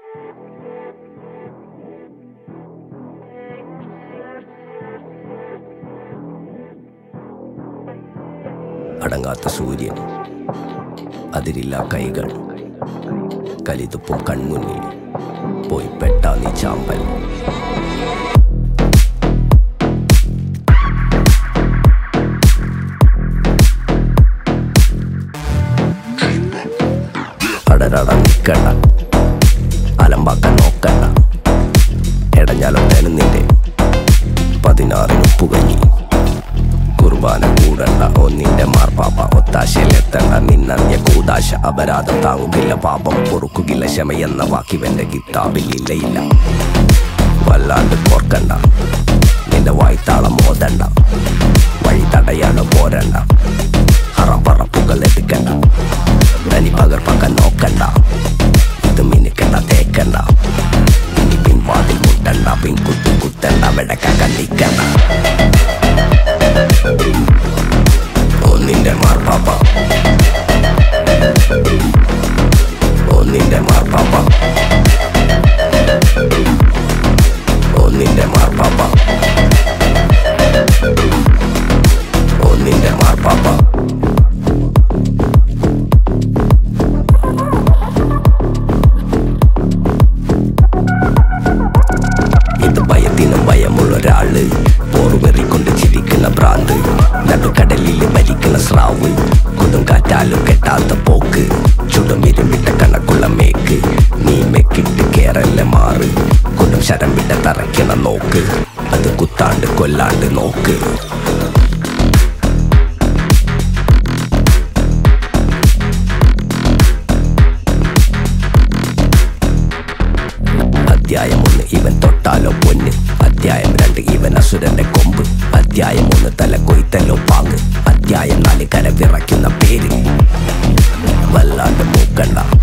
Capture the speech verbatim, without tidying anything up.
അടങ്ങാത്ത സൂര്യൻ, അതിരില്ല കൈകൾ, കലിതുപ്പും കൺമുന്നിൽ പോയി പെട്ടാ നീ ചാമ്പൽ. അടരട നിൽക്കണ്ട, അലമ്പാക്കാൻ നോക്കണ്ട, എടഞ്ഞാലൊട്ടേനും നിന്റെ പതിനാറിന് ഉപ്പുകഞ്ഞി. കുർബാന കൂടണ്ട ഒന്നിന്റെ മാർപ്പാപ്പ, ഒത്താശയിലെത്തണ്ട നിന്നറിയ കൂതാശ. അപരാധം താങ്ങുകില്ല, പാപം പൊറുക്കുകില്ല, ക്ഷമയെന്ന വാക്കിവന്റെ കിതാബിൽ ഇല്ല ഇല്ല. വല്ലാണ്ട് കോർക്കണ്ട, നിന്റെ വായ്ത്താളം മോതണ്ട, വഴി തടയാതെ പോരണ്ട, ഹറം പറപ്പുകൾ എടുക്കണ്ട, തനി പകർപ്പാക്കാൻ നോക്കണ്ട, ഇത് മിനുക്കണ്ട തേക്കണ്ട, ഇനി പിൻവാതിൽ മുട്ടണ്ട, പിൻകുത്തു കുത്തണ്ട, വെടക്കാൻ നിൽക്കണ്ട. ഒന്നിന്റെ മാർപ്പാപ്പ, ഒന്നിന്റെ മാർപ്പാപ്പ, ഒന്നിന്റെ മാർപ്പാപ്പ, ഒന്നിന്റെ മാർപ്പാപ്പ. ഇത് ഭയത്തിനും ഭയമുള്ളൊരാള്, പോറുവെറിക്കൊണ്ട് ചിരിക്കുന്ന ഭ്രാന്ത്, നടുക്കടലിൽ ഭരിക്കുന്ന സ്രാവ്, കൊടുങ്കാറ്റാലും കെട്ടാത്ത പോക്ക്, ചുടും ഇരുമ്പിട്ട കണക്കുള്ള മേക്ക്, നീ മെക്കിട്ട് കേറല്ല മാറ്, കൊടും ശരം വിട്ട തറയ്ക്കണ നോക്ക്, അത് കുത്താണ്ട് കൊല്ലാണ്ട് നോക്ക്. അധ്യായം ഒന്ന്, ഇവൻ തൊട്ടാലോ പൊന്ന്. അധ്യായം രണ്ട്, ഇവൻ അസുരന്റെ കൊമ്പ്. അധ്യായം ഒന്ന്, തല കൊയ്ത്തല്ലോ പാങ്ങ്. അധ്യായം നാല്, കര വിറയ്ക്കുന്ന പേര്. വല്ലാണ്ട് മൂക്കണ്ട,